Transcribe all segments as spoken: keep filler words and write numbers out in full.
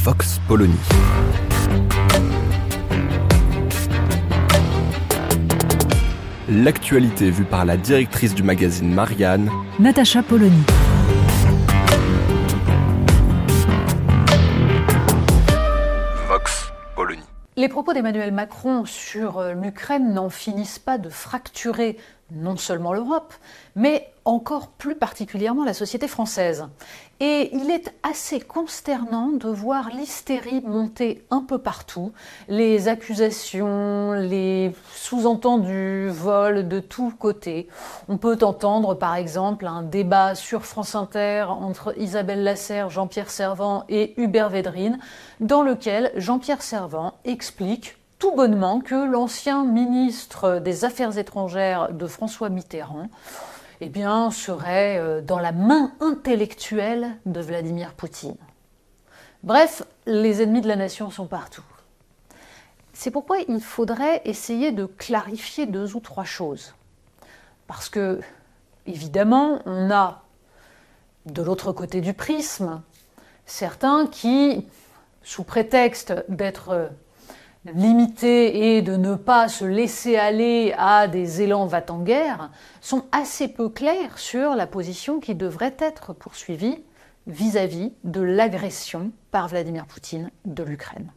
Vox Polony. L'actualité vue par la directrice du magazine Marianne, Natacha Polony. Vox Polony. Les propos d'Emmanuel Macron sur l'Ukraine n'en finissent pas de fracturer non seulement l'Europe, mais encore plus particulièrement la société française. Et il est assez consternant de voir l'hystérie monter un peu partout, les accusations, les sous-entendus volent de tous côtés. On peut entendre par exemple un débat sur France Inter entre Isabelle Lasserre, Jean-Pierre Servan et Hubert Védrine, dans lequel Jean-Pierre Servan explique tout bonnement que l'ancien ministre des Affaires étrangères de François Mitterrand eh bien, serait dans la main intellectuelle de Vladimir Poutine. Bref, les ennemis de la nation sont partout. C'est pourquoi il faudrait essayer de clarifier deux ou trois choses. Parce que, évidemment, on a, de l'autre côté du prisme, certains qui, sous prétexte d'être limité et de ne pas se laisser aller à des élans va-t-en-guerre, sont assez peu clairs sur la position qui devrait être poursuivie vis-à-vis de l'agression par Vladimir Poutine de l'Ukraine.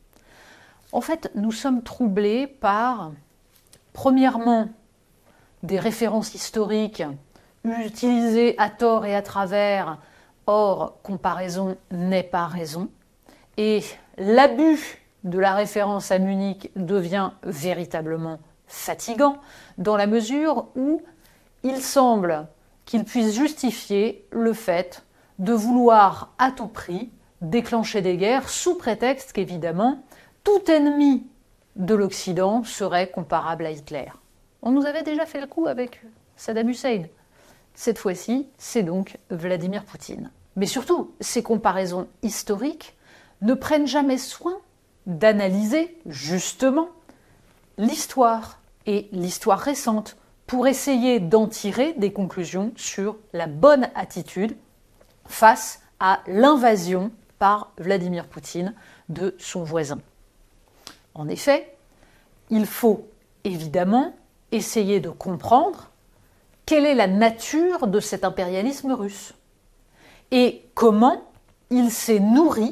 En fait, nous sommes troublés par, premièrement, des références historiques utilisées à tort et à travers, or, comparaison n'est pas raison, et l'abus de la référence à Munich devient véritablement fatigant dans la mesure où il semble qu'il puisse justifier le fait de vouloir à tout prix déclencher des guerres sous prétexte qu'évidemment tout ennemi de l'Occident serait comparable à Hitler. On nous avait déjà fait le coup avec Saddam Hussein. Cette fois-ci, c'est donc Vladimir Poutine. Mais surtout, ces comparaisons historiques ne prennent jamais soin d'analyser justement l'histoire et l'histoire récente pour essayer d'en tirer des conclusions sur la bonne attitude face à l'invasion par Vladimir Poutine de son voisin. En effet, il faut évidemment essayer de comprendre quelle est la nature de cet impérialisme russe et comment il s'est nourri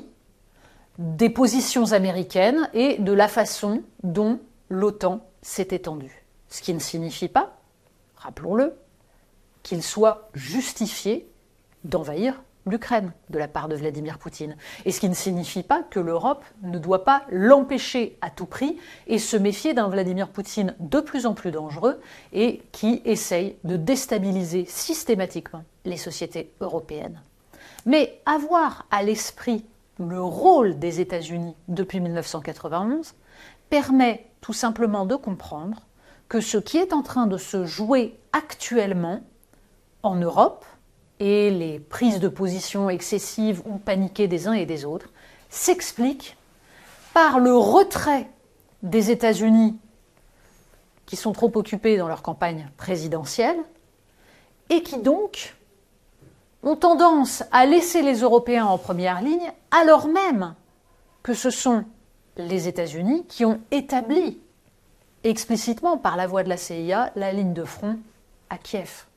des positions américaines et de la façon dont l'OTAN s'est étendue. Ce qui ne signifie pas, rappelons-le, qu'il soit justifié d'envahir l'Ukraine de la part de Vladimir Poutine. Et ce qui ne signifie pas que l'Europe ne doit pas l'empêcher à tout prix et se méfier d'un Vladimir Poutine de plus en plus dangereux et qui essaye de déstabiliser systématiquement les sociétés européennes. Mais avoir à l'esprit le rôle des États-Unis depuis mille neuf cent quatre-vingt-onze permet tout simplement de comprendre que ce qui est en train de se jouer actuellement en Europe et les prises de position excessives ou paniquées des uns et des autres s'explique par le retrait des États-Unis qui sont trop occupés dans leur campagne présidentielle et qui donc ont tendance à laisser les Européens en première ligne, alors même que ce sont les États-Unis qui ont établi explicitement par la voie de la C I A la ligne de front à Kiev.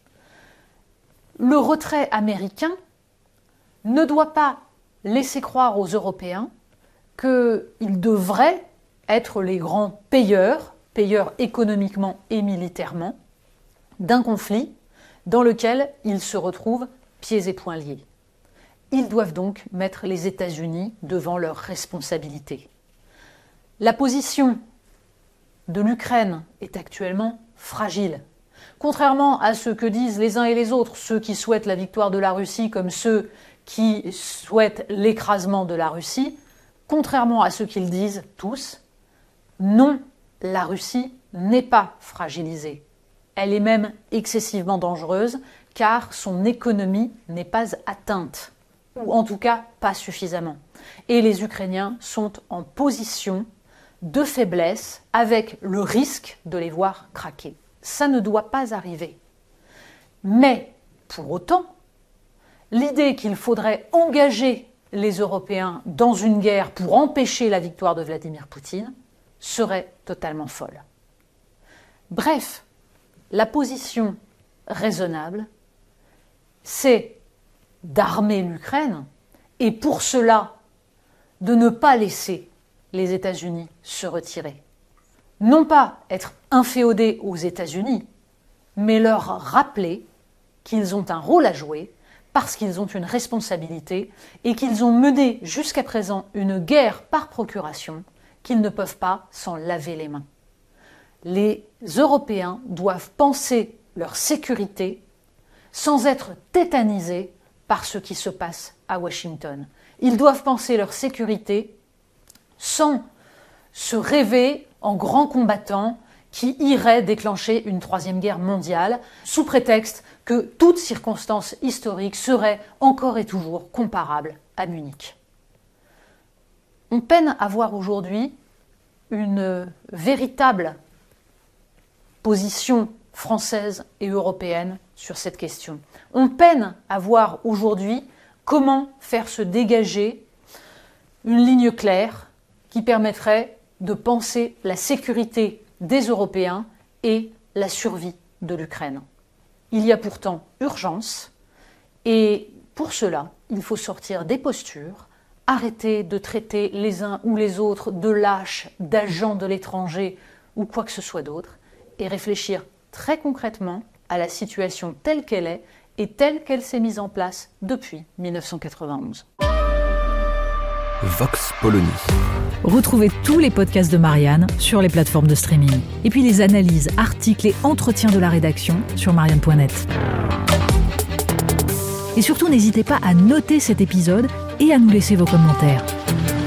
Le retrait américain ne doit pas laisser croire aux Européens qu'ils devraient être les grands payeurs, payeurs économiquement et militairement, d'un conflit dans lequel ils se retrouvent pieds et poings liés. Ils doivent donc mettre les États-Unis devant leurs responsabilités. La position de l'Ukraine est actuellement fragile. Contrairement à ce que disent les uns et les autres, ceux qui souhaitent la victoire de la Russie comme ceux qui souhaitent l'écrasement de la Russie, contrairement à ce qu'ils disent tous, non, la Russie n'est pas fragilisée. Elle est même excessivement dangereuse car son économie n'est pas atteinte, ou en tout cas pas suffisamment. Et les Ukrainiens sont en position de faiblesse avec le risque de les voir craquer. Ça ne doit pas arriver. Mais, pour autant, l'idée qu'il faudrait engager les Européens dans une guerre pour empêcher la victoire de Vladimir Poutine serait totalement folle. Bref, la position raisonnable, c'est d'armer l'Ukraine et pour cela, de ne pas laisser les États-Unis se retirer. Non pas être inféodés aux États-Unis, mais leur rappeler qu'ils ont un rôle à jouer parce qu'ils ont une responsabilité et qu'ils ont mené jusqu'à présent une guerre par procuration qu'ils ne peuvent pas s'en laver les mains. Les Européens doivent penser leur sécurité sans être tétanisés par ce qui se passe à Washington. Ils doivent penser leur sécurité sans se rêver en grands combattants qui iraient déclencher une troisième guerre mondiale sous prétexte que toute circonstance historique serait encore et toujours comparable à Munich. On peine à voir aujourd'hui une véritable position française et européenne sur cette question. On peine à voir aujourd'hui comment faire se dégager une ligne claire qui permettrait de penser la sécurité des Européens et la survie de l'Ukraine. Il y a pourtant urgence et pour cela, il faut sortir des postures, arrêter de traiter les uns ou les autres de lâches, d'agents de l'étranger ou quoi que ce soit d'autre et réfléchir très concrètement à la situation telle qu'elle est et telle qu'elle s'est mise en place depuis mille neuf cent quatre-vingt-onze. Vox Polony. Retrouvez tous les podcasts de Marianne sur les plateformes de streaming. Et puis les analyses, articles et entretiens de la rédaction sur marianne point net. Et surtout, n'hésitez pas à noter cet épisode et à nous laisser vos commentaires.